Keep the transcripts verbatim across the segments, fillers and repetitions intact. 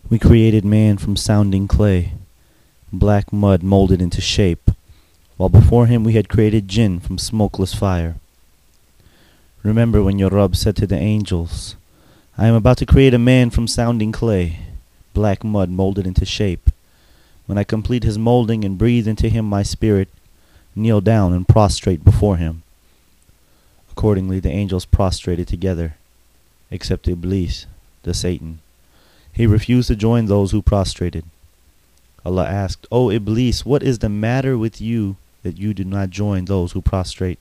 We created man from sounding clay, black mud molded into shape, while before him we had created jinn from smokeless fire. Remember when your Rabb said to the angels, I am about to create a man from sounding clay, black mud molded into shape. When I complete his molding and breathe into him my spirit, kneel down and prostrate before him. Accordingly the angels prostrated together, except Iblis, the Satan. He refused to join those who prostrated. Allah asked, O Iblis, what is the matter with you that you do not join those who prostrate?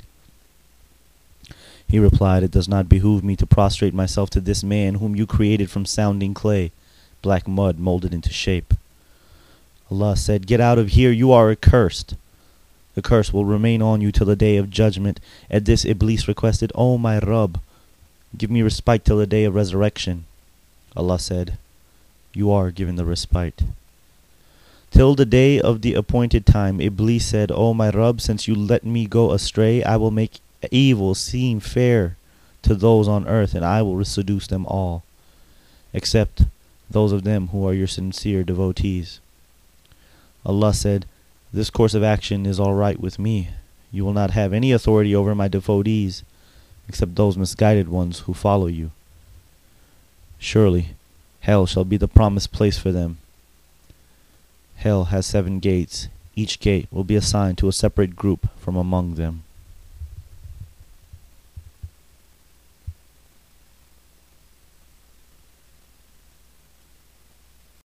He replied, It does not behoove me to prostrate myself to this man whom you created from sounding clay, black mud molded into shape. Allah said, Get out of here, you are accursed. The curse will remain on you till the day of judgment. At this Iblis requested, O my Rabb, give me respite till the day of resurrection. Allah said, You are given the respite. Till the day of the appointed time, Iblis said, O my Rabb, since you let me go astray, I will make evil seem fair to those on earth, and I will seduce them all, except those of them who are your sincere devotees. Allah said, This course of action is all right with me. You will not have any authority over my devotees, except those misguided ones who follow you. Surely, hell shall be the promised place for them. Hell has seven gates. Each gate will be assigned to a separate group from among them.